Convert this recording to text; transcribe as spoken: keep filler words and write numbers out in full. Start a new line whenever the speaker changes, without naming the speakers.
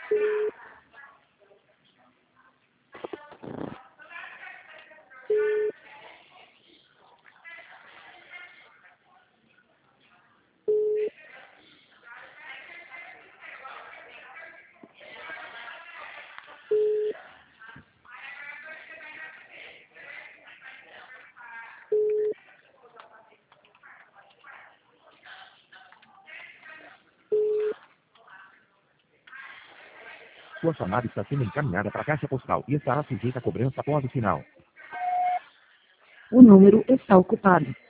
Sua chamada está sendo encaminhada para a caixa postal e estará sujeita a cobrança após o sinal.
O número está ocupado.